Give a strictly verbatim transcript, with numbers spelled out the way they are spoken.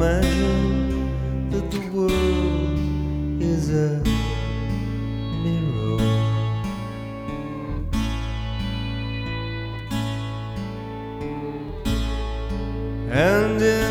imagine that the world is a mirror. And in